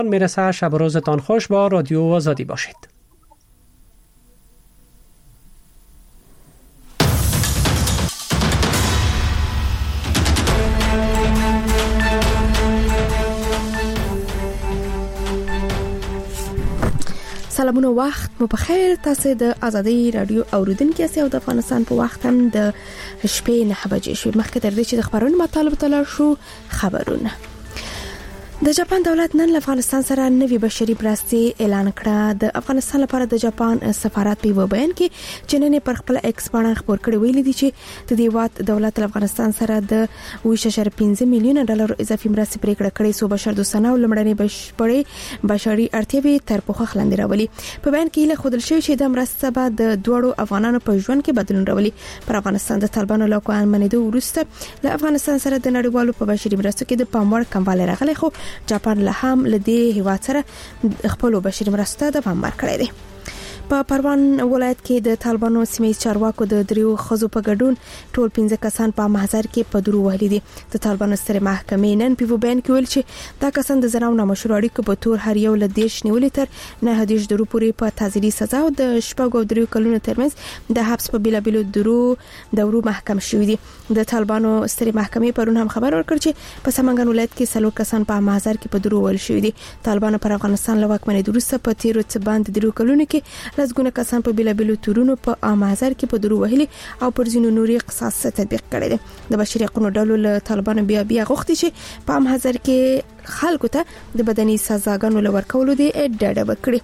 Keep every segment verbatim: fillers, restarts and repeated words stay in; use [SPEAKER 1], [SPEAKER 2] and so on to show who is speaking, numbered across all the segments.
[SPEAKER 1] میرسه. شب و روزتان خوش. با رادیو آزادی باشید.
[SPEAKER 2] سلامونه، وخت مو بخیر. تاسو د آزادۍ رادیو اوریدونکو یاست او د افغانستان په وخت هم د شپې نه بجې شوې. مخکې تر دې چې د خبرونو مطالب تلل شو خبرونه. د جاپان دولت نن افغانستان سره نوي بشري مرستې اعلان کړه. د افغانستان لپاره د جاپان سفارت په بیان کې چې نن پر خپل ایکس باندې خبر کړی ویل دي چې د دې وخت دولت افغانستان سره د اووه اشاریه پنځه میلیون ډالر اضافي مرستې پریکړه کړې سو بشر دوستانه او لمړنۍ بشپړې بشري اړتیاوې تر پوښښ لاندې راولي. په بیان کې له خودل شوی چې د مرستې به د دوړو افغانانو په ژوند کې بدلون راولي. پر افغانستان د طالبانو له کوان منېدو وروسته له افغانستان سره د نړیوالو په بشري مرستو کې د پاموړ کموالی راغلی، خو جاپان له هم لدی هیواد سره خپل بشري مرسته د پام ورکړی دی. په پروان ولایت کې د طالبانو سیمې چارواکو د دریو خزو په ګډون ټول پنځه کسان په محضر کې په درو وهلي دي. د طالبانو سترې محکمې نن په بیان کې ویل چې دا کسان د زناو نامشروع اړیکو په تور هر یو له دیش نیولې تر نه هدیش درو پورې په تعزیري سزا او د شپږو درو کلونو ترمنځ د حبس په بیلابیلو درو دورو محکم شوی دي. د طالبانو سترې محکمې پرون هم خبر ورکړ چې په سمنګان ولایت کې څلور کسان په محضر کې په درو وهل شوی دي. طالبانو پر افغانستان له واکمنۍ وروسته په تیرو څه باندې درو کلونو کې لږونه کسان په بیلابیلو تورونو په امازر کې په درو وهلي او پر ځینو نوري قصاص تطبیق کړی دی. د بشري حقوقو ډلو له طالبانو بیا بیا غوښتي چې په امازر کې خلکو ته د بدني سزاګانو لور کولو دی ډډه وکړي.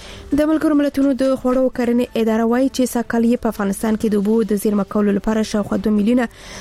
[SPEAKER 2] د ملګرو ملتونو د خوړو کرنې اداره وایي چې ساکال یې په افغانستان کې د اوبو د زیرمه کولو لپاره شاوخوا دوه میلیونه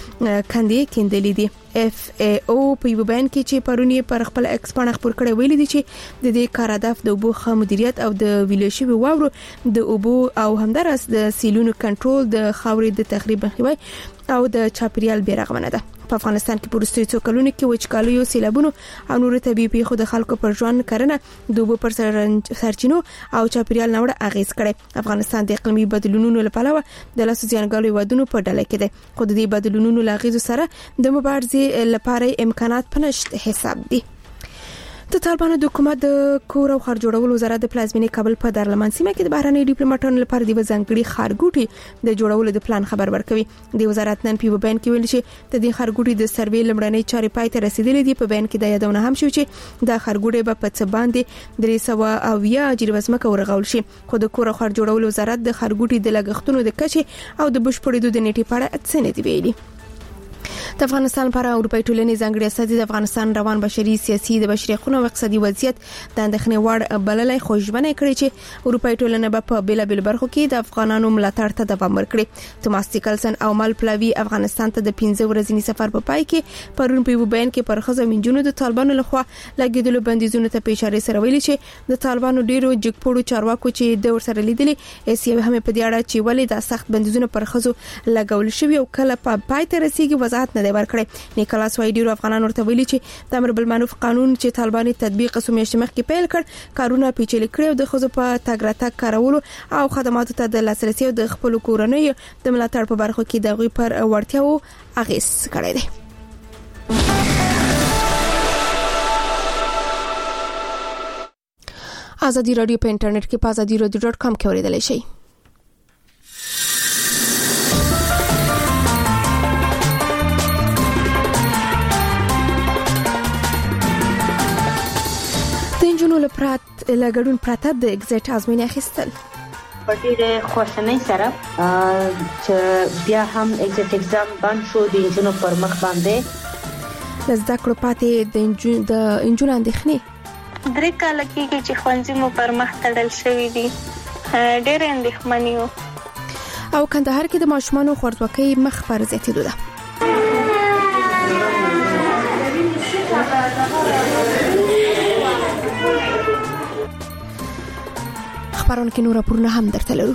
[SPEAKER 2] کندې کیندلې دي. اف ای او په یو بیان کې چې پرونی پر خپل ایکس باندې خبر کړی ویل دي چې د دې کار هدف د اوبو ښه مدیریت او د ویلې شوی واورو د اوبو او همدارس د سیلونو کنټرول، د خاورې د تخریب مخنیوي او د چاپیریال بیرغمنه ده. په افغانستان کې پرستوي څو کلونو کې وچکالیو، سیلابونو او نور طبيعي پیښو د خلکو پر ژوند کرنه، د اوبو پر سرچینو او چاپیریال نوړه اغیز کړي. افغانستان د اقلیمي بدلونونو لپاره د لاسو ځانګړو هیوادونو په ډله کې دی، خو د دې بدلونونو لاغیزو سره د مبارزې لپاره امکانات پنشت حساب دي. د طالبانو د حکومت د کور او خار جوړولو وزارت د پلازمینې کابل په دارالمان سیمه کې د بهراني ډیپلوماټانو لپاره د ځانګړي خارګوټي د جوړولو د پلان خبر ورکوي. د وزارت نن په بیان کې ویل چې د دې خارګوټي د سروې لمړنۍ چارې پای ته رسیدلې دي. په بیان کې د یادونه هم شو چې د خارګوټي په پڅ باندې درې سوه او یا جریمه ورغول شي، خو د کور او خار جوړولو وزارت د خارګوټي د لګښتونو د کچې او د بشپړېدو د نیټې په اړه څه نه دی ویلي. د افغانستان لپاره اروپای ټولنې ځانګړي استازي د افغانستان روان بشري، سیاسي، د بشري حقوقو او اقتصادي وضعیت د اندېښنې وړ بللای خوشبینه کړې چې اروپای ټولنه به په بیلابل برخو کې د افغانانو ملاتړ ته دوام ورکړي. توماس ټیکلسن او مال پلاوی افغانستان ته د پنځه ورځې سفر په پای کې پرون په بیان کې پر خزه منجونو د طالبانو لخوا لګیدلو بندیزونو ته په اشاره سره ویلي چې د طالبانو ډیرو جګپوړو چارواکو چې د ورسره لیدلې ایسي هم په دې اړه چې ولې د سخت بندیزونو پر خزو لګول شوی او کله په پای ته رسیدي وضاحت نه دی ورکړی. نیکلاس وایډیرو افغانان ورته ویلي چې د امر بالمعروف قانون چې طالبان تطبیق سومیاشت مخ کې پیل کړ کارونه پیچلي کړي او د خزو په تګ راتګ کارولو او خدماتو ته د لاسرسي او د خپل کورنۍ د ملاتړ په برخو کې د غوي پر وړتیاو اغیز کړی دی. آزادي رادیو په انټرنیټ کې په آزادي رادیو ډاټ کام کې اوریدلای شئ. لپاره لګړون پراته د ایگزیټ ازموینه اخیستل
[SPEAKER 3] په ډېر خوشحالۍ سره چې بیا هم ایگزیټ اگزام باندې شو د انجونو پر مخ باندې
[SPEAKER 2] لزدا کړو پاتې د انجون د انجون اندېښنې
[SPEAKER 4] درې کاله کېږي چې ښوونځي مو پر مخ تړل شوی دي، ډېر اندېښمن یو.
[SPEAKER 2] او کندهار کې د ماشومانو خوارځواکۍ مخ پر زیاتېدو ده. خبرونه کې نور پرونه هم درته لرو.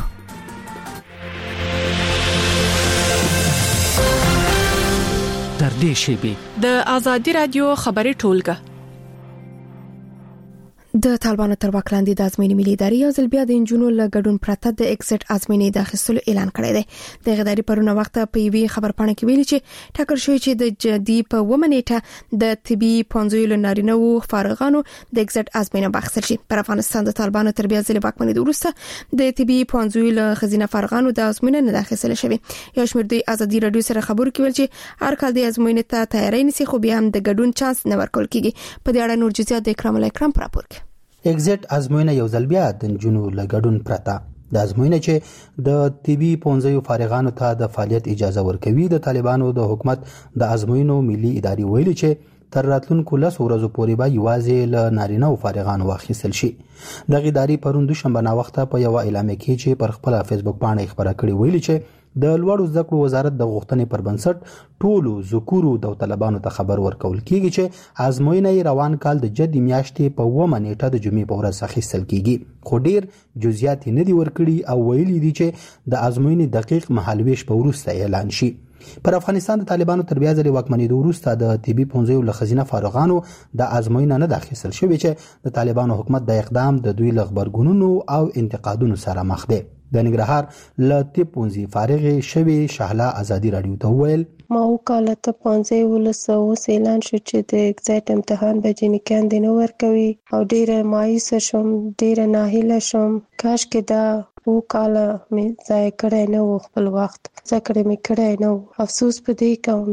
[SPEAKER 1] در دې شیبې
[SPEAKER 5] د آزادي رادیو خبري ټولګه
[SPEAKER 2] د طالبانو تر واک لاندې د ازموینې ملي ادارې یو ځل بیا د انجونو له ګډون پرته د ایگزټ ازموینې د اخیستلو اعلان کړی دی. د ادارې پرونه وخت په یوې خبرپاڼه کې ویلي چې ټاکل شوی چې د جدي په ومنېټه د طبي پونځو لنارینه وو فارغانو د ایگزټ ازموینه بخښل شي. پر افغانستان د طالبانو تر بیا ځل واکمنۍ وروسته د طبي پونځو له خزینه فارغانو د ازموینه نه اخیستل شوی. یو شمېر دوی ازادي رادیو سره خبرو کې ویل چې هر کال د ازموینې ته تیاری نیسي خو بیا هم د ګډون چانس نه ورکول کیږي. په دې اړه نور جزئیات د اکرام الله اکرام پر راپور
[SPEAKER 5] ایگزټ ازموینه یو ځل بیا د جنونو لګډون پرتا د ازموینه چې د طبي پونځو فارغانو ته د فعالیت اجازه ورکوي. د طالبانو د حکومت د ازموینو ملي ادارې ویلي چې تر راتلونکو لس ورځو پورې به یوازې له نارینه او فارغانو واخیستل شي. د ادارې پرون دوشنبه نا وخته په یو اعلامیه کې چې پر خپل فیسبوک باندې خبره کړې ویلي چې د لوړو زده کړو وزارت د غوښتنې پر بنسټ ټولو ذکورو د طالبانو ته خبر ورکول کیږي چې ازموینه روان کال د جدي میاشتې په اوومه نیټه د جمعې په ورځ اخیستل کیږي. خو ډیر جزئیات نه دي ورکړي او ویلي دي چې د ازموینې دقیق مهالويش په ورسته اعلان شي. پر افغانستان د طالبانو تر بیا ځلې واکمنۍ وروسته د طبي پونځو له خزینه فارغانو د ازموینه نه داخل شوی چې د طالبانو حکومت د اقدام د دوی لغبرګونونو او انتقادونو سره مخ دی. د ننګرهار له طب پونځي فارغ شوی شهلا ازادي رادیو ته ویل
[SPEAKER 6] ما وکاله ته پونځي ولسو اعلان شو چې د ایگزټ امتحان به جنکان دی نو ورکوي او ډیره مایوس شوم ډیره ناهیله شوم. کاش کې دا وکاله مې ځای کړی نه و خپل وخت ځکه مې کړی نه و. افسوس په دې کوم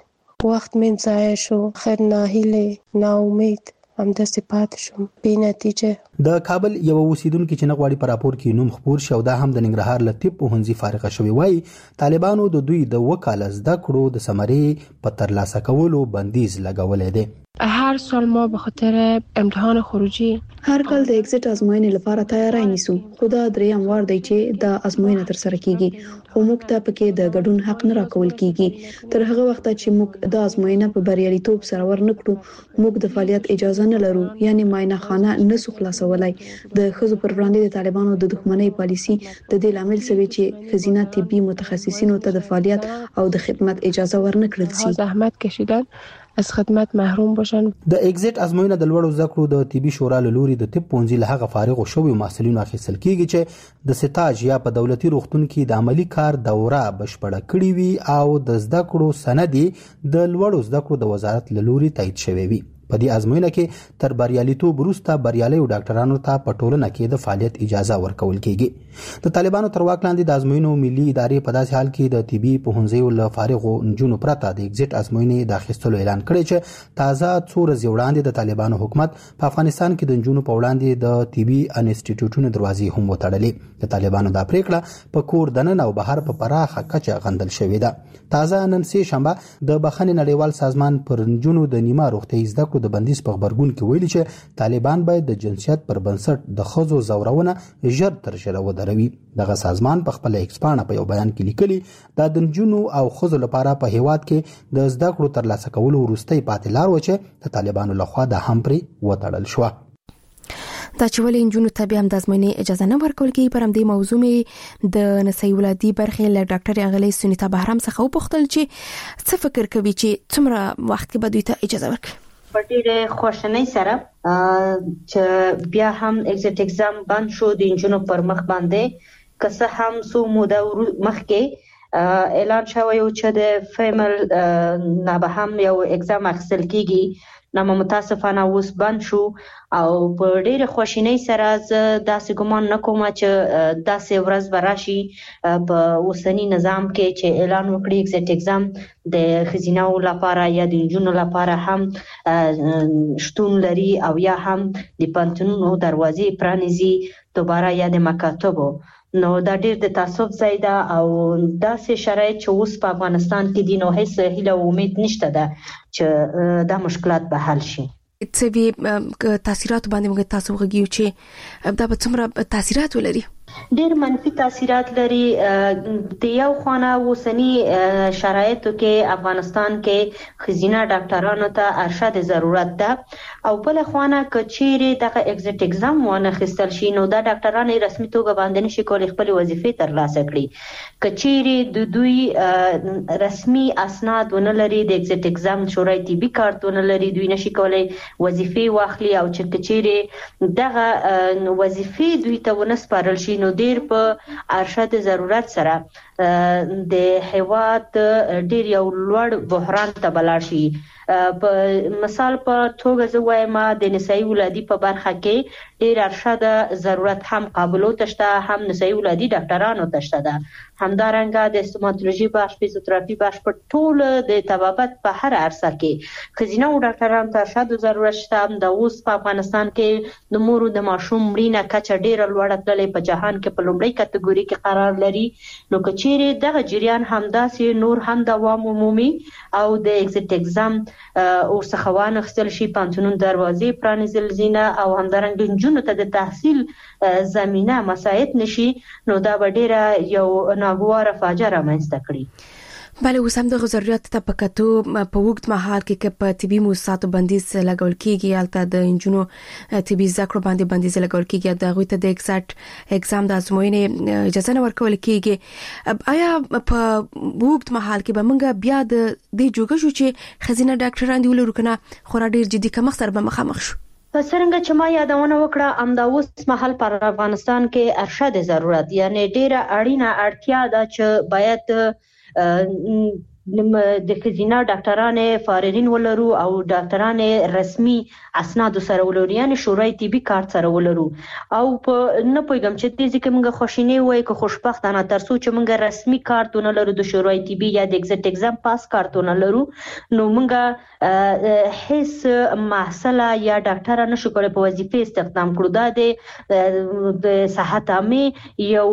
[SPEAKER 6] چې وخت مې ځای شو. خیر ناهیله نا امید هم د صفات شوم بې نتیجه.
[SPEAKER 5] د کابل یو اوسیدونکو چې نغواړي پر راپور کې نوم خبر شو دا هم د ننګرهار له طب پوهنځي فارغ شوی وای طالبانو د دوی د وکاله زده کړو د ثمرې په ترلاسه کولو بندیز لګولې دی.
[SPEAKER 7] هر سال ما به خاطر امتحان خروجی
[SPEAKER 8] هر کال د ایگزټ ازموینې لپاره تیاری نیسو. خدا دریم وار دی چې دا ازموینه تر سره کیږي خو موږ ته پکې د ګډون حق نه راکول کیږي. تر هغه وخت چې موږ د ازموینه په بریالیتوب سره ورنکړو موږ د فعالیت اجازه نه لرو یعنی ماینه خانه نسو خلاصولای. د خزو پر وړاندې د طالبانو د دښمنۍ پالیسی د دې لامل سوي چې خزینه طبي متخصصینو ته د فعالیت او د خدمت اجازه ورنکړل شي.
[SPEAKER 7] زحمت کشیدن از خدمت محروم باشن.
[SPEAKER 5] د ایگزټ ازموینه د لوړو زده کړو د طبي شورا له لوري د طب پونځي له هغه فارغ شوی محصلینو اخیستل کیږي چې د سټاج یا په دولتي روغتون کې د عملی کار دوره بشپړه کړې وي او د زده کړو سند د لوړو زده کړو د وزارت له لوري تایید شوی وي. په دې ازموینه کې تر بریالیتوب وروسته بریالي ډاکټرانو ته په ټولنه کې د فعالیت اجازه ورکول کیږي. د طالبانو تر واک لاندې د ازموینو ملي ادارې په داسې حال کې د طبي پوهنځیو له فارغو نجونو پرته د ایگزټ ازموینې د اخیستلو اعلان کړی چې تازه څو ورځې وړاندې د طالبانو حکومت په افغانستان کې د نجونو په وړاندې د طبي انسټیټیوټونو دروازې هم وتړلې. د طالبانو دا پریکړه په کور دننه او بهر په پراخه کچه غندل شوې ده. تازه نن سه شنبه د بخښنې نړیوال سازمان پر نجونو د نیمه روغتي زده کړو د بندیز په خبرګون کې ویلي چې طالبان باید د جنسیت پر بنسټ د خزو زورونه ژر تر ژره ودروي. دغه سازمان په خپل ایکسپانه په یو بیان کې لیکلي دا د نجونو او خزو لپاره په هیواد کې د زده کړو ترلاسه کولو وروستۍ پاتې لار و چې د طالبانو لخوا د هم پرې وتړل شو.
[SPEAKER 2] دا چې ولې انجونو ته بیا هم د ازموینې اجازه نه ورکول کیږي پر همدې موضوع مې د نسایي ولادي برخې له ډاکټر اغلی سنیتا بهرام څخه وپوښتل چې څه فکر کوي چې څومره وخت کې به دوی ته اجازه ورکړي.
[SPEAKER 3] په ډېرې خوشحالۍ سره چې بیا هم ایگزټ اگزام بند شو د انجونو پر مخ باندې که څه هم څو موده مخکې اعلان شوی و چې د فیمل نه به هم یو اگزام اخیستل کیږي نو متاسفانه اوس بند شو او په ډېرې خوشحالۍ سره زه داسې ګمان نه کوم چې داسې ورځ به راشي په اوسني نظام کې چې اعلان وکړي ایگزټ اگزام د ښځیناو لپاره یا د نجونو لپاره هم شتون لري او یا هم د پوهنتونونو دروازې پرانیزي دوباره یا د مکاتبو. نو دا ډېر د تاسف ځای ده او داسې شرایط چې اوس په افغانستان کې دي نو هیڅ هیله او امید نشته ده چې دا مشکلات به حل شي.
[SPEAKER 2] څه وی تاثیرات باندې موږ تاسو وغږیو چې دا به څومره تاثیرات ولري؟
[SPEAKER 3] ډېر منفي تاثیرات لري. د یو خوانه وسنی شرایطو کې افغانستان کې خزینه ډاکټرانو ته ارشد ضرورت ده او بل خوانه کچيري دغه ایگزیټ ایگزام ونه خستل شي نو دا ډاکټران رسمي توګه باندې نشي کولای خپل وظیفې ترلاسه کړي. کچيري د دوی رسمي اسناد ونه لري، د ایگزیټ ایگزام شورای طبي کارت ونه لري، دوی نشي کولای وظیفې واخلي او چې کچيري دغه وظیفې دوی ته ونه سپارل شي نو ډیر په ارشد ضرورت سره د هیواد ډیر یو لوړ بحران ته بلار شي. په مثال په توګه زه وایم د نسایي ولادي په برخه کې ډیر ارشد ضرورت هم قابلو تشته، هم نسایي ولادي ډاکټرانو تشته ده، همدارنګه د استوماتولوژي بخش، فزیوتراپي بخش په ټول د طبابت په هر عرصه کې خزینه او ډاکټرانو ته ارشد ضرورت شته. د اوس په افغانستان کې د مور او د ماشوم مړینه کچه ډیره لوړه تللې په جهان کې په لومړی کټګوري کې قرار لري. نو کچيري دغه جریان همداسې نور هم دوام عمومي او د ایگزیټ ایگزام او څخوان خپل شي پانتونون دروازې پرانیزل زینه او همدارنګه جنونو ته د تحصیل زمينه مساعد نشي نو دا به ډیره یو ناګواره فاجعه رامنځته کړي.
[SPEAKER 2] بله اوس هم د ضرورت ته پکاتو په وخت مهال کې کې په طبي موسساتو بندیز لګول کیږي، البته د انجونو طبي ذکر باندې بندیز لګول کیږي، د غوي ته د ایگزیټ ایگزام د ازموینې اجازه نه ورکول کیږي. آیا په وخت مهال کې به موږ بیا د دې جوګه شو چې خزینه ډاکټران دی ولرو کنه خورا ډیر جدي کمخ سره به مخامخ شو؟
[SPEAKER 3] څنګه چې ما یادونه وکړه امدا اوس مهال پر افغانستان کې ارشد ضرورت یعنی ډیره اړینه اړتیا ده چې باید د خزینه ډاکټرانو فارغین ولرو او ډاکټرانو رسمي اسناد سره ولرو یعنی شورای طبي کارت سره ولرو او په نه پویګم چې دې ځکه موږ خوشینه وای که خوشبختانه ترڅو چې موږ رسمي کارتونه لرو د شورای طبي یا د ایگزیټ ایگزام پاس کارتونه لرو نو موږ هیڅ محصله یا ډاکټر نشو کولای په وظیفه استخدام کړو. دا د صحت عامه یو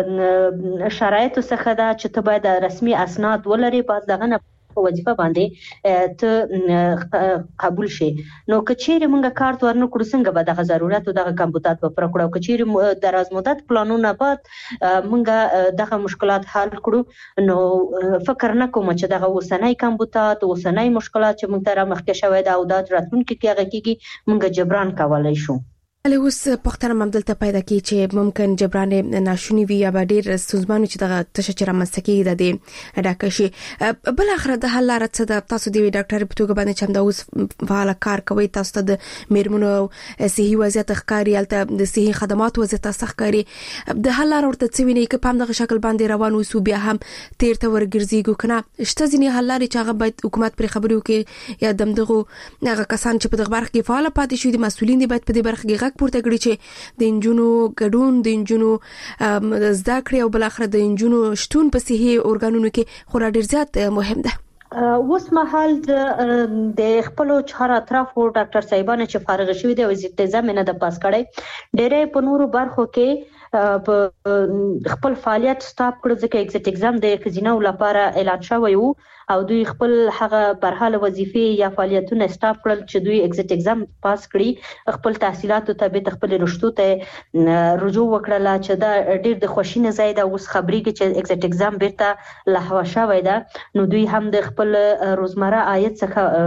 [SPEAKER 3] شرایط څخه دا چې ته باید رسمي اسناد ولري په دغه نه وظیفه باندې ته قبول شي. نو کچېره موږ کارت ورنکړو څنګه به دغه ضرورت او دغه کمبوتات په پرکړو کچېره دراز مدت پلانونه بعد موږ دغه مشکلات حل کړو نو فکر نه کوم چې دغه وسنۍ کمبوتات وسنۍ مشکلات چې موږ تر مخکې شوې دا او د راتلونکو کې هغه کېږي موږ جبران کولای شو.
[SPEAKER 2] له اوس پختنه ممدلته پیدا کی چې ممکن جبران ناشونی وي یا ډیر سوزمانو چې دغه تشچره مسکی د دې ډاکشي بل اخر د حل لار څه د تاسو دی ډاکټر په توګه باندې چې د اوس فعال کار کوي تاسو د میرمنو صحي وضعیت ښکاری الته د صحي خدمات وضعیت ښکاری د حل لار ورته څه ویني کې پام دغه شکل باندې روان وسو بیا هم تیر ته ورګرځيګو کنه شته ځینی حل لارې چې هغه باید حکومت پر خبرو کې یا دمدغه هغه کسان چې په دغه برخه کې فعال پاتې شوي دي مسؤلین دي باید په دې برخه کې پورته کړی چې د انجونو ګډون د انجونو زده کړې او بل اخر د انجونو شتون په صحي اورګانونو کې خورا ډیر زیات مهم ده.
[SPEAKER 3] اوس مهال د خپل چهار اطرافو ډاکټر صاحبانه چې فارغ شوی دی او ایگزیټ نه د پاس کړي ډېرې په نورو برخو کې په خپل فعالیت سټاپ کړو ځکه ایگزیټ ایگزام د خزینه لپاره اعلان شوی وو او دوی خپل هغه برحاله وظیفې یا فعالیتونه سټاپ کړل چې دوی ایگزیټ ایگزام پاس کړي خپل تحصیلاتو ته به خپل رشتو ته رجوع وکړه چې دا ډېر د خوشینه زیاده اوس خبرېږي چې ایگزیټ ایگزام بیرته لهوا شوی ده نو دوی هم د خپل روزمره عاید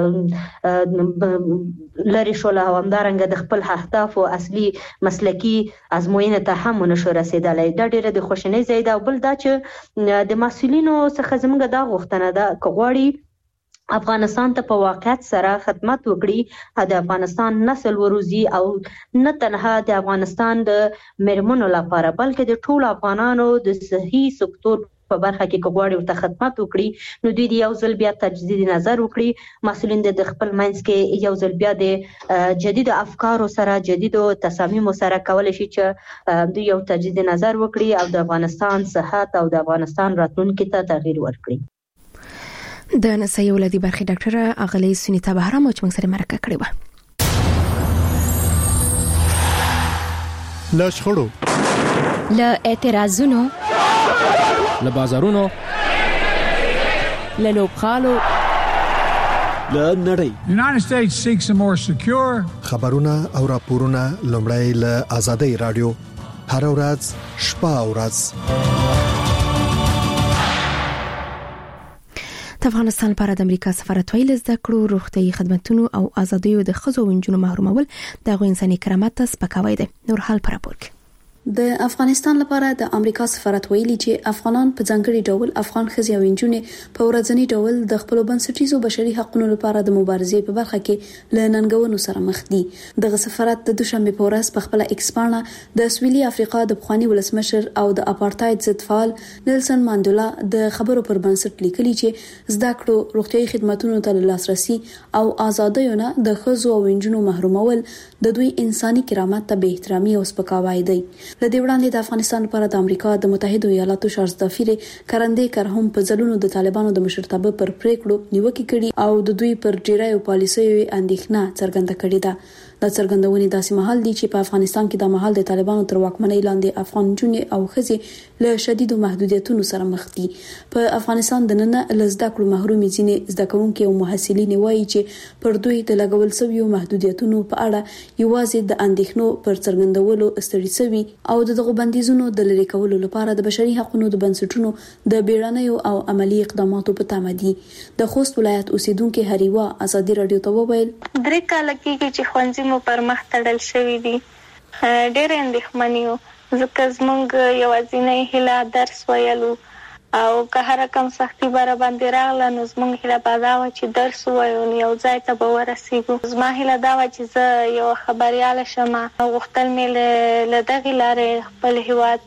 [SPEAKER 3] څخه لری شو له همدارنګه د خپل اهداف او اصلي مسلکی ازموینه ته هم نشو رسیدلای دا ډېر د خوشینه زیاده او بل دا چې د مسؤلینو څخه زموږ دا غوښتنه ده غواړي افغانستان ته په واقعیت سره خدمت وکړي د افغانستان نسل وروزی او نه تنها د افغانستان د میرمنو لپاره بلکې د ټولو افغانانو د صحي سکتور په برخه کې غواړي او ته خدمت وکړي نو دوی یو ځل بیا تجدید نظر وکړي مسؤلین د خپل منځ کې یو ځل بیا د جدید افکارو سره جدید تصامیم سره کولای شي چې دوی یو تجدید نظر وکړي او د افغانستان صحت او د افغانستان راتلونکي ته تغییر ورکړي.
[SPEAKER 2] د نسایي ولادي برخې ډاکټر اغلی سنیتا بهرام چې موږ سره مرکه کړې و.
[SPEAKER 9] له شخړو
[SPEAKER 10] له اعتراضونو
[SPEAKER 11] له بازارونو
[SPEAKER 10] له لوبخالو
[SPEAKER 9] له نړۍ
[SPEAKER 12] United States seeks a more secure
[SPEAKER 9] خبرونه او راپورونه لومړی له آزادۍ رادیو
[SPEAKER 10] هر ورځ شپه او ورځ.
[SPEAKER 2] د افغانستان لپاره د امریکا سفارت ویل زده کړو روغتيایي خدماتو او ازادیو د ښځو او نجونو محرومول د انساني کرامت ته سپکاوی دی. نور حال پر راپور کې
[SPEAKER 8] د افغانستان لپاره د امریکا سفارت ویلي چې افغانان په ځانګړي ډول افغان ښځې او نجونې په ورځني ډول د خپل بنسټیزو بشري حقوقو لپاره د مبارزې په برخه کې له ننګونو سره مخ دي. دغه سفارت د دوشنبه په ورځ په خپل ایکس باندې د سویلي افریقا د پخوانی ولسمشر او د اپارټاید ضد فعال نیلسن مانډیلا د خبرو پر بنسټ لیکلي چې زده کړو روغتيایي خدماتو ته لاسرسي او ازادیونه د ښځو او نجونو محرومول د دوی انساني کرامت ته بې احترامي او سپکاوی دی. لدې وړاندې د افغانستان لپاره د امریکا د متحده ایالاتو شارستافیر کرندې کرهم په ځلونو د طالبانو د مشرتابه پر پریکړو نیوکه کړي او د دوی پر ډیرایو پالیسیو اندېښنه څرګنده کړې ده. د څرګندونې داسې مهال دي چې په افغانستان کې د مهال د طالبانو تر واکمنۍ لاندې افغان جنې او ښځې له شدیدو محدودیتونو سره مخ دي. په افغانستان د نن له زده کړو محرومي ځینې زده کوونکي او محصلین وایي چې پر دوی د لګول شویو محدودیتونو په اړه یوازې د اندېښنو پر څرګندولو استړي شوي او دغه بندیزونو د لری کولو لپاره د بشري حقوقو د بنسټونو د بیړنیو او عملی اقداماتو په تمه دي. د خوست ولایت اوسیدونکو هریوا ازادي رادیو ته وویل
[SPEAKER 4] درې کال کې چې خوندې مو پر مخ تړل شوی دي ډېر اندېښمن یو ځکه زموږ یوازینۍ هیله درس ویلو او که هر کوم سختي بار باندې راغله نو زموږ هیله به دا وه چې درس ووایو نو یو ځای ته به ورسېږو. زما هیله دا وه چې زه یو خبریاله شم او غوښتل مې له دغې لارې خپل هیواد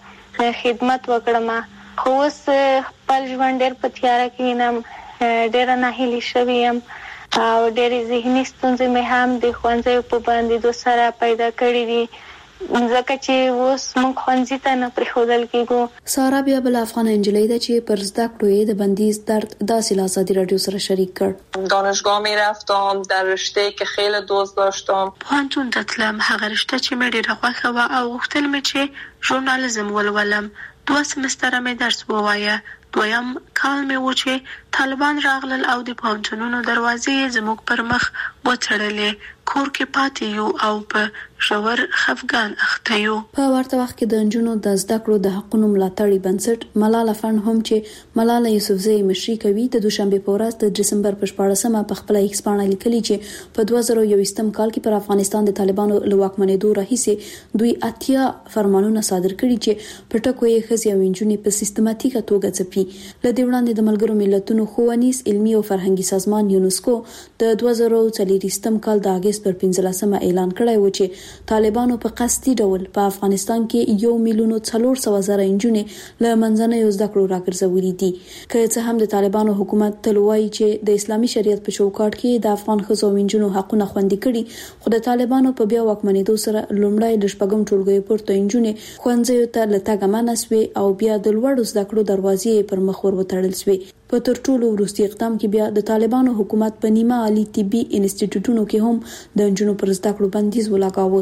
[SPEAKER 4] ته خدمت وکړم خو اوس خپل ژوند ډېر په تیاره کې ینم ډېره ناهیلې شوې یم او ډېرې ذهني ستونزې مې هم د ښوونځیو په بندېدو سره پیدا کړي دي ځکه چې اوس موږ ښوونځي ته نه پرېښودل کېږو.
[SPEAKER 8] سارا بیا بله افغانه نجلۍ ده چې پر زده کړو یې د بندیز درد داسې له ازادي رادیو سره شریک کړ.
[SPEAKER 12] دانشگاه میرفتم در رشته که خیلی دوست داشتم.
[SPEAKER 7] پوهنتون ته تلم هغه رشته چې مې ډېره خوښه وه او غوښتل مې چې ژورنالیزم ولولم. دوه سمستره مې درس ووایه. دویم کال مې و چې طالبان راغلل او د پوهنتونونو دروازې زموږ پر مخ وتړلې. کور کې پاتې یو او په ژور خفګان اخته یو.
[SPEAKER 8] په ورته وخت کې د نجونو د زده کړو د حقوقو ملاتړي بنسټ ملاله فند هم چې ملاله یوسفزۍ مشري کوي د دوشنبه په ورځ د دسمبر په شپاړسمه په خپل ایکس باندې لیکلي چې په دوه زره یوویشتم کال کې پر افغانستان د طالبانو له واکمنېدو راهیسې دوی اتیا فرمانونه صادر کړي چې په ټکو یې ښځې او نجونې په سیستماتیکه توګه ځپي. له دې وړاندې د ملګرو ملتونو ښوونیز علمي او فرهنګي سازمان یونسکو د دوه زره څلورویشتم کال د اگست پر پنځلسمه اعلان کړی و چې طالبانو په قصدي ډول په افغانستان کې یو میلیون څلور سوه زره نجونې له منځنیو زده کړو راګرځولي دي. که څه هم د طالبانو حکومت تل وایي چې د اسلامي شریعت په چوکاټ کې د افغان ښځو او نجونو حقونه خوندي کړي خو د طالبانو په بیا واکمنېدو سره لومړی د شپږم ټولګي پورته نجونې ښوونځیو ته له تګه منع سوې او بیا د لوړو زده کړو دروازې پر مخ ور وتړل سوې. په تر ټولو وروستي اقدام کې بیا د طالبانو حکومت په نیمه عالی طبي انسټیټیوټونو کې هم د نجونو پر زده کړو بندیز ولګاوه.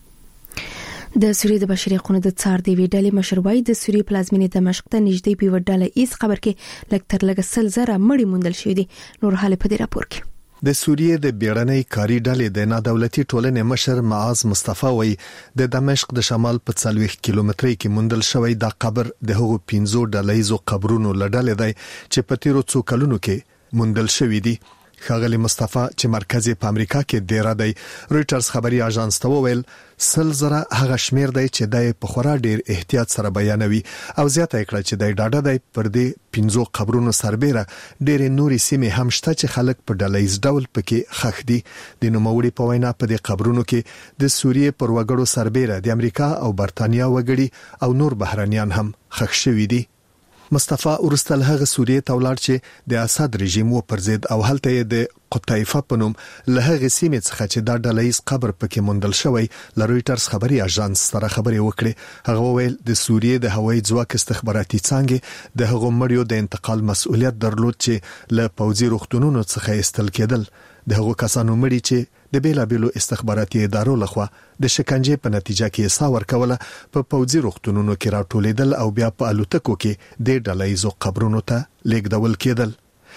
[SPEAKER 2] د سوریې د بشري حقوقو د څار دی ویډلې مشروعي د سوریې پلازمینې دمشق ته نږدې په وډاله ایس خبر کې لکټر لګ سل زره مړی موندل شوی دي. نور حاله په دې راپور کې
[SPEAKER 10] د سوریې د بیړنۍ کاری ډلې د نادولتي ټولنې مشر معاذ مصطفی وایي د دمشق د شمال په څلوېښت کیلومترۍ کې موندل شوی دا قبر د هغو پنځو ډلهیزو قبرونو لړل دی چې په تیرو څو کلونو کې موندل شوی دي. ښاغلي مصطفی چې مرکز په امریکا کې ډیر دی رويټرز خبري اژانس ته وویل سل زره هغه شمیر دی چې د په خورا ډیر احتیاط سره بیانوي او زیاته کړه چې د ډاډه دی پر دې پنځو قبرونو سربېره ډېر نوري سیمې هم شته چې خلک په ډلهیز ډول پکې خښ دي. د نوموړي په وینا په دې قبرونو کې د سوریې پر وګړو سربېره د امریکا او برتانیا وګړي او نور بهرانيان هم خښ شوي دي. مصطفی ورستل هغه سوریې ته ولاړ چې د اسد رژیم و پر ضد او هلته د قطایفه په نوم له هغه سیمې څخه چې دا ډلهیز قبر پکې موندل شوی ل رويټرز خبري اژانس سره خبري وکړي. هغه وویل د سوریې د هوایي ځواک استخباراتي څانګې د هغو مړیو د انتقال مسؤلیت درلود چې له پوځي روغتونونو څخه استل کېدل. د هغو کسانو مړي چې د بیلابیلو استخباراتي ادارو لخوا د شکنجې په نتیجه کې سا ورکوله په پوځي روغتونونو کې راټولیدل او بیا په الوتکو کې د ډلهیزو قبرونو ته لیږدول کېدل.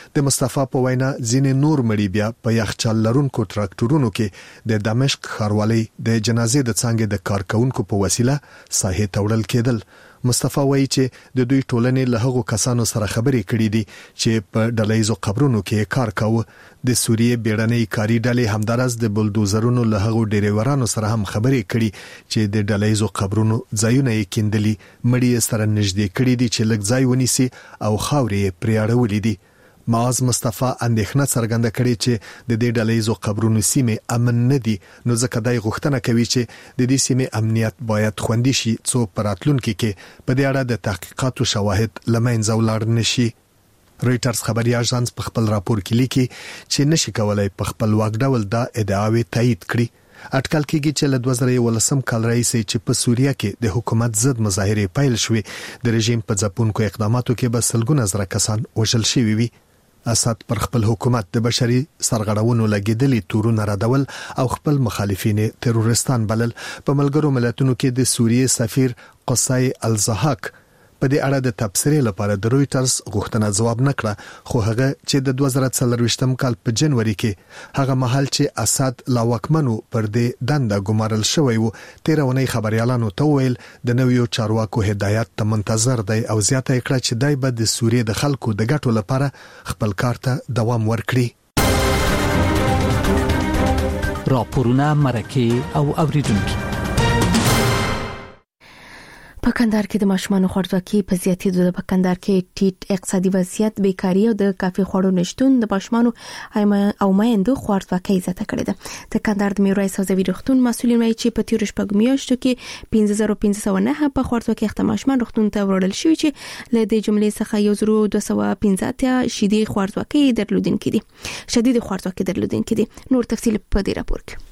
[SPEAKER 10] د مصطفی په وینا ځینې نور مړي بیا په یخچال لرونکو تراکټورونو کې د دمشق ښاروالۍ د جنازې د څنګه د کارکونکو په وسیله ساحې ته وړل کېدل. مصطفی وایي چې د دوی ټولنې له هغو کسانو سره خبرې کړې دي چې په ډلهیزو قبرونو کې کار کاوه. د سوریې بیړنۍ کاري ډلې همدارس د بلدوزرونو له هغو ډریورانو سره هم خبرې کړي چې د ډلهیزو قبرونو ځایونه یې کیندلي، مړي سره نږدې کړي دي چې لږ ځای ونیسي او خاورې یې پرې اړولې دي. معاذ مصطفی اندېښنه څرګنده کړې چې د دې ډلهیزو قبرونو سیمې امن نه دي، نو ځکه دای غوښتنه کوي چې د دې سیمې امنیت باید خوندي شي څو پراتلونکو کې په دې اړه د تحقیقاتو شواهد لمنځه ولاړ نشي. رويټرز خبري اژانس په خپل راپور کې لیکي چې نشي کولای په خپل واک ډول دا ادعاوې تایید کړي. اټکل کېږي چې له دوه زره یولسم کال راهیسې چې په سوریه کې د حکومت ضد مظاهرې پیل شوې، د رژیم په ځپونکو اقداماتو کې به سلګونه زره کسان وژل شوي وي. اسد پر خپل حکومت د بشري سرغړونو لګیدلې تورونه ردول او خپل مخالفین تروریستان بلل. په ملګرو ملتونو کې د سوریې سفیر قصای الزهاک په دې اړه د تبصرې لپاره د رويټرز غوښتنه ځواب نکړه، خو هغه چې د دوه زره څلرويشتم کال په جنوري کې هغه مهال چې اسد لا واکمنو پر دې دنده ګمارل شوی وو، تیرونی خبريالانو ته ویل د نویو چارواکو هدایت ته منتظر دی او زیاته کړه چې دای به د سوریې د خلکو د ګټو لپاره خپل کار ته دوام ورکړي.
[SPEAKER 1] راپورونه مرکه او اوریدونکو.
[SPEAKER 2] په کندهار کې د ماشومانو خوارځواکي په زیاتېدو د کندهار کې ټیټ اقتصادي وضعیت، بیکاری او د کافي خوړو نشټون د ماشومانو او میندو خوارځواکي زیاته کړې ده. د کندهار د میرویس حوزوي روغتون مسؤلین وایي چې په تیر شپږ میاشتو کې پنځه زره پنځه سوه نه په خوارځواکي اخته ماشومان روغتون ته وړل شوي چې له دې جملې څخه یو زره دوه سوه پنځه اتیا شیدې خوارځواکي درلودونکي دي شدید خوارځواکي درلودونکي دي. نور تفصیل په دې راپور کې.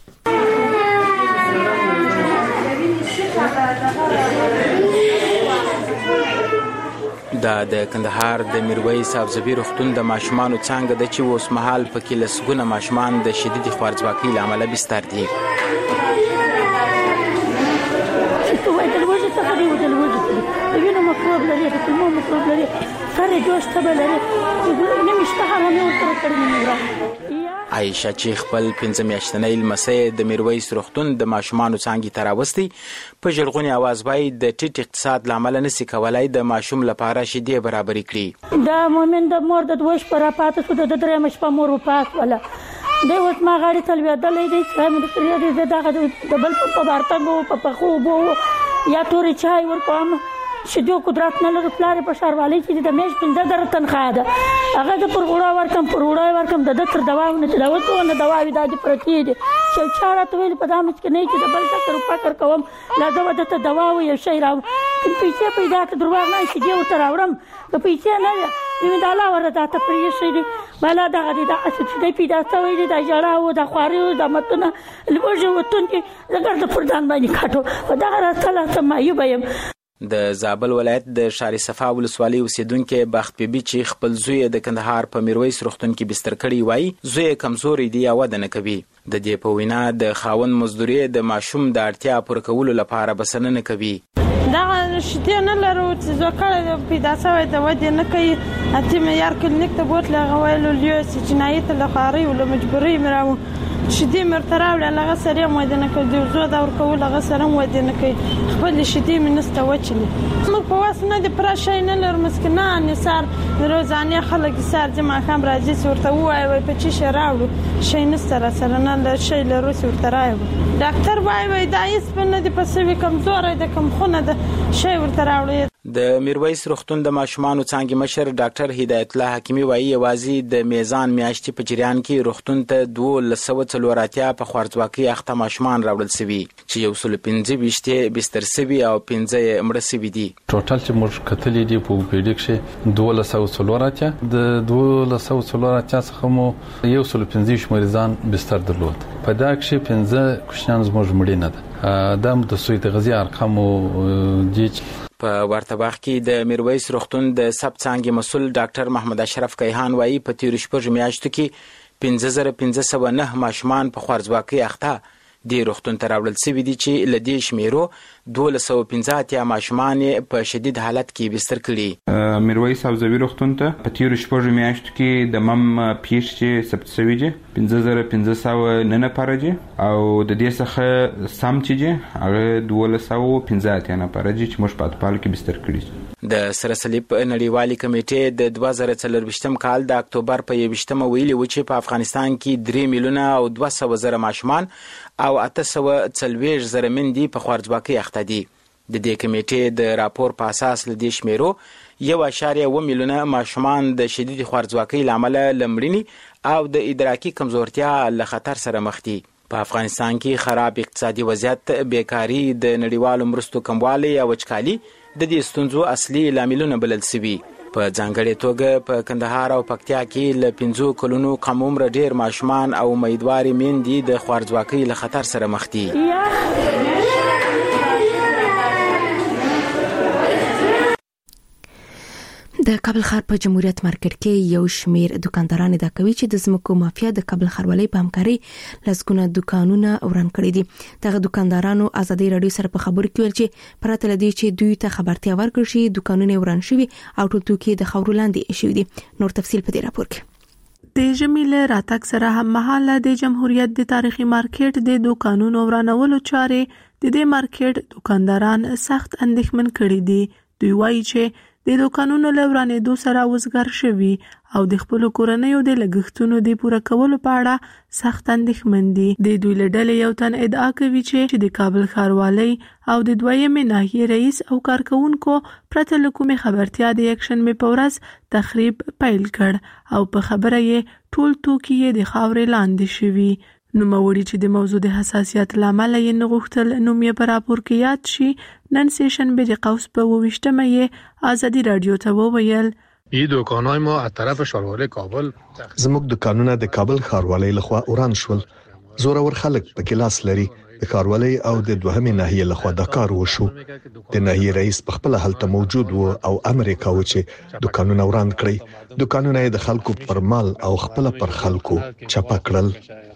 [SPEAKER 13] دا د کندهار د میرویس حوزوي روغتون د ماشومانو څنګه د چې اوس مهال په کې لسګونه ماشومان د شدید خوارځواکۍ له امله بستر دي. عائشه چې خپل پنځه میاشتنۍ لمسۍ د میرویس روغتون د ماشومانو څنګه تراوستي په ژړغوني आवाज وایي د ټیټ اقتصاد لامل نسی کولای د ماشوم لپاره شیدې برابرې کړي.
[SPEAKER 14] دا مومن د مور د دوه شپه را پاتې شو د درې مش په مور پات ولا د اوس ما غاړي تلویدلې دي چې مې ترې دې دغه د بل په بارتنګو په پخو بو یا تورې چای ورکوم شدو قدرت نه لري پلار په شاروالي چې د میش پنځه در تنخواه ده هغه د پرغوړا ورکم پرغوړا ورکم د دتر دواونه چې دا وته نه دوا وی د پرتی دي چې چاره ته ویل په دامه کې نه چې د بل څه فکر کوم لا دا ودته دوا او یو شی راو پیسې پیدا ک دروغ نه شي دی تر اورم د پیسې نه وی دا لا ورته ته پرې شي دي بالا دا غدي دا چې د پیدا ته وی دا جړه او د خواري او د متنه لوجه وتون کې زګر د پردان باندې کاټو دا راځه ته ما یو بیم.
[SPEAKER 13] د زابل ولایت د شاري صفا ولسوالۍ اوسیدونکو بخت بیبي چې خپل زوی د کندهار په میرویس روغتون کې بستر کړی وای زوی کمزوري دی او د نه کوي. د دې په وینا د خاون مزدوري د ماشوم د اړتیا پوره کولو لپاره بسنه نه کوي.
[SPEAKER 15] دا شته نه لرو چې زکه پیدا شوی د ودی نه کوي اته مې یار کلینیک ته بوتله غوایلو لیو چې جنایت له خاري او له مجبوري مراو شدي مرتراو لغه سره مو د نه کوي زو دا ور کول لغه سره مو د نه کوي خپل شدي منسته وچلی موږ په واسنه د پرشای نه لر مسکنان نثار روزانه خلک سار جمع خام راځي ورته وای وای په چی شراوړو شي نستره سره نه ل شي له روس ورته راوي ډاکټر وای وای دا یې سپنه د پسوي کمزور د کم خونه د شي ورته راوړي.
[SPEAKER 13] د میرویس روغتون د ماشومانو څنګه مشر ډاکټر هدایت الله حکیمی وایي یوازې د میزان میاشتې په جریان کې روغتون ته دوه لسو څلوراتیا په خوارځواکۍ اخته ماشومان راوړل شوي چې یو سل پنځه ویشت بستر شوي او پنځه مړه شوي دي.
[SPEAKER 16] ټوټل چې موږ کتلې دي په پیډیک کې دوه لسو څلوراتیا د دوه لسو څلوراتیا څخه مو یو سل پنځه مریضان بستر درلود. په دا کې پنځه کوشنان زموږ مړي نه ده دا د سوی تغذیه ارقام دي.
[SPEAKER 13] په ورته وخت کې د میرویس روغتون د سب څنګه مسول ډاکټر محمد اشرف کیهان وایي په تیر شپږ میاشتو کې پنځه زره پنځه سوه نه ماشومان په خوارځواکۍ اخته د روغتون ته راوړل شوي دي چې له دې شمیرو دوه سوه پنځه اتیا ماشومان په شدید حالت کې بستر کړي.
[SPEAKER 17] میرویس حوزوي روغتون ته په تیرو شپږو میاشتو کې د مم پیښې چې ثبت شوي دي پنځه زره پنځه سوه نه نفره دي او د دې څخه سم چې دي هغه دوه سوه پنځه اتیا نفره دي چې موږ په اطفالو کې بستر کړي.
[SPEAKER 13] د سره صلیب نړیوالې کمیټې د دوه زره څلرویشتم کال د اکتوبر په یویشتمه ویلي و چې په افغانستان کې درې میلیونه او دوه سوه زره ماشومان او اته سوه څلوېښت زره میندې په خوارځواکۍ اخته دي. د دې کمیټې د راپور په اساس له دې شمیرو یو اعشاریه اوه میلیونه ماشومان د شدید خوارځواکۍ له امله له مړینې او د ادراکي کمزورتیا له خطر سره مخ دي. په افغانستان کې خراب اقتصادي وضعیت، بیکاري، د نړیوالو مرستو کموالی او وچکالي د دې ستونزو اصلي لاملونه بلل شوي. په ځانګړې توګه په کندهار او پکتیا کې له پنځو کلونو کم عمره ډېر ماشومان او امیدوارې میندې د خوارځواکۍ له خطر سره مخ دي.
[SPEAKER 2] د کابل ښار په جمهوریت مارکیټ کې یو شمیر دکانداران ادعا کوي چې د ځمکو مافیا د کابل ښاروالۍ په همکارۍ لسګونه دکانونه وران کړي دي. دغه دکاندارانو ازادي رادیو سره په خبرو کې ویل چې پرته لدی چې دوی ته خبرتیا ورکړي شي دکانونه وران شوي او ټول توکي د خاورو لاندې شوي دي. نور تفصیل په دې راپور کې.
[SPEAKER 7] د جمیله راتګ سره هم مهاله د جمهوریت د تاریخي مارکیټ د دکانونو ورانولو چارې د دې مارکیټ دکانداران سخت اندېښمن کړي دي. دوی وایي چې د دوکانونو له ورانېدو سره وزګار شوي او د خپلو کورنیو د لګښتونو د پوره کولو په اړه سخت اندېښمن دي. د دوی له ډلې یو تن ادعا کوي چې د کابل ښاروالۍ او د دویمې ناحیې رئیس او کارکونکو پرته له کومې خبرتیا د یکشنبې په ورځ تخریب پیل کړ او په خبره یې ټول توکي یې د خاورې لاندې شوي. نوموړي چې د موضوع د حساسیت لامل یې نه غوښتل نوم یې په راپور کې یاد شي، نن سه شنبه د قوس په اوویشتمه یې ازادي رادیو ته وویل
[SPEAKER 18] ای دکانای ما از طرف ښاروالۍ کابل
[SPEAKER 10] زموږ دکانونه د کابل ښاروالۍ لخوا وران شول. زورور خلک په کلاس لري. د ښاروالۍ او د دوهمې ناحیې لخوا دا کار وشو. د ناحیې رئیس په خپل هلته موجود و او امر یې کاوه چې دکانونه وران کړي. دکانونه د خلکو پر مال او خپل پر خلکو چپه کړل.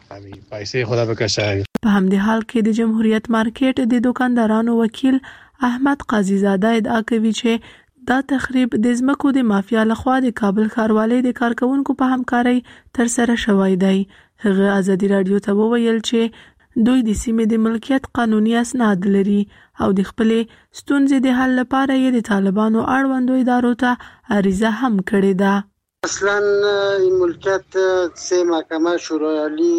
[SPEAKER 18] پیسې خدا بکشه.
[SPEAKER 7] په همدې حال کې د جمهوریت مارکیټ د دکاندارانو وکیل احمد قاضي زاده ادعا کوي چې دا تخریب د ځمکو د مافیا لخوا د کابل ښاروالۍ د کارکونکو په همکارۍ تر سره شوی دی. هغه ازادي رادیو ته وویل چې دوی د سیمې د ملکیت قانوني اسناد لري او د خپلې ستونزې د حل لپاره یې د طالبانو اړوندو ادارو ته عریضه هم کړې ده.
[SPEAKER 19] اصلا این ملکیت سه محکمه شورای عالی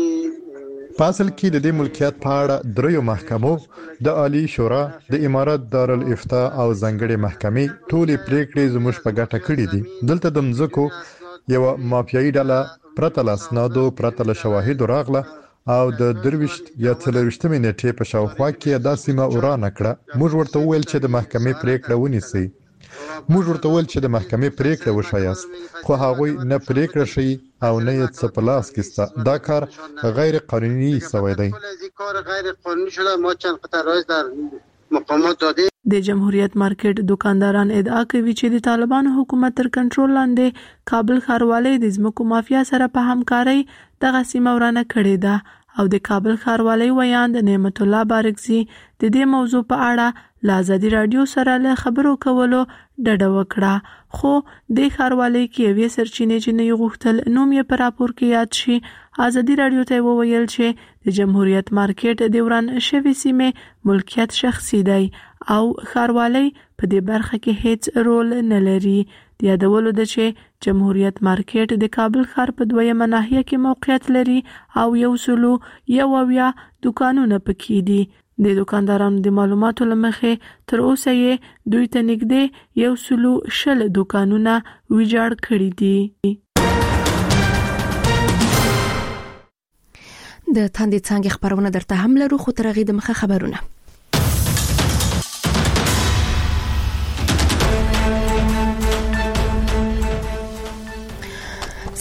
[SPEAKER 20] په اصل کې د دې ملکیت په اړه دریو محکمو د عالی شورا، د امارت دارالافتا او ځنګړې محکمې ټولې پریکړې زموږ په ګټه کړې دي. دلته د مځکو یو مافیایي ډله پرته له اسنادو پرته له شواهدو راغله او د درویشت یا څلرویشتمې نیټې په شاوخوا کې دا سیمه ورانه کړه. موږ ورته وویل چې د محکمې پریکړه ونیسئ. موږ ورته وویل چې د محکمې پریکړه وښایاست، خو هغوی نه پریکړه شي او نه یې څه په لاس کې سته. دا کار غیر قانوني سوی دی.
[SPEAKER 7] د جمهوریت مارکیټ دکانداران ادعا کوي چې د طالبانو حکومت تر کنټرول لاندې کابل ښاروالۍ د ځمکو مافیا سره په همکارۍ دغه سیمه ورانه کړې ده او د کابل ښاروالۍ ویاند نعمت الله بارکزي د دې موضوع په اړه له ازادي رادیو سره له خبرو کولو ډډه وکړه. خو د ښاروالۍ کې یوې سرچینې چې نه یې غوښتل نوم یې په راپور کې یاد شي، ازادي رادیو ته وویل چې د جمهوریت مارکیټ د وران شوې سیمې ملکیت شخصي دی او ښاروالۍ په دې برخه کې هیڅ رول نه لري. د یادولو ده چې جمهوریت مارکیټ د کابل ښار په دویمه ناحیه کې موقعیت لري او یو سلو یو اویا دکانونه پکې دي. د دکاندارانو د معلوماتو له مخې تر اوسه یې دوی ته نږدې یو سلو شل دکانونه ویجاړ کړي دي.
[SPEAKER 2] د تاندې څنګه خبرونه درته هم لرو، خو تر هغې دمخه خبرونه.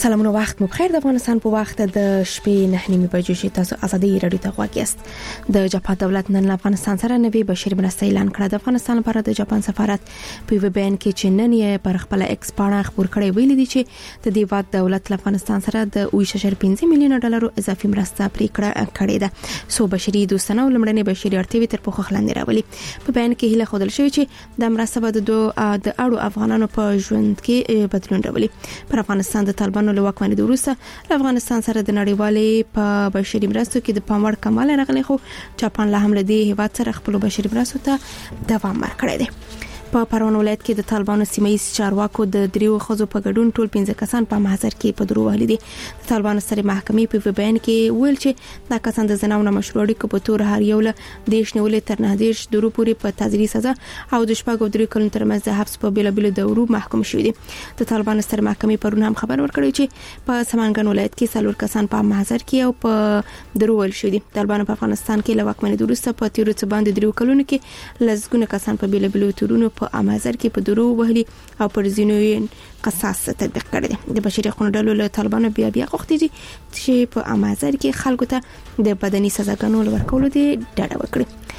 [SPEAKER 2] سلامونه وخت مو بخیر. د افغانستان په وخت د شپې نه نیمه بجې چې تاسو ازادي رادیو ته غواړئ است. د جاپان دولت نن افغانستان سره نوي بشري مرسته اعلان کړه. د افغانستان لپاره د جاپان سفارت په وی بیان کې چې نن یې پر خپل ایکس پاڼه خبر کړی ویل دي چې د دې واد دولت افغانستان سره د اوه اشاریه پنځه میلیون ډالر اضافي مرسته پریکړه کړې ده. سو بشري دوستانه ولمړنې بشري اړتیاوې تر پوښښ لاندې راولي. په بیان کې هله خودل شوی چې د مرسته د دوه د اړو افغانانو په ژوند کې بدلون راولي. پر افغانستان د طالبانو له واکمنۍ وروسته افغانستان سره د نړیوالې په بشري مرستو کې د پاموړ کمال راغلی، خو جاپان له هم له دې هیواد سره خپل بشري مرستو ته دوام ورکړی دی. په پروان ولایت کې د طالبانو سیمایي چارواکو د دریو خزو په ګډون ټول پنځه کسان په محضر کې په درو وهلي دي. د طالبانو سره محکمې په بیان کې ویل چې دا کسان د زناونه مشروع اړیکو په تور هر یو له دیش نیولې تر نه دیش درو پورې په تعزیري سزا او د شپږ او درې کلونو ترمنځ د حبس په بیلابیلو دورو محکوم شوي دي. د طالبانو سره محکمې پرون هم خبر ورکړی چې په سمنګان ولایت کې څلور کسان په محضر کې او په درو ول شوي دي. طالبانو په افغانستان کې له واکمنۍ وروسته په تیرو څه باندې درو کلونو کې لزګونه کسان په بیلابیلو تورونو په امازر کې په درو وهلي او پر ځینو قصاص تطبیق کړی دی. د بشري حقوقو ډلو له طالبانو بیا بیا غوښتي دي چې په امازر کې خلکو ته د بدني سزاګانو ورکولو دي ډاډ ورکړي.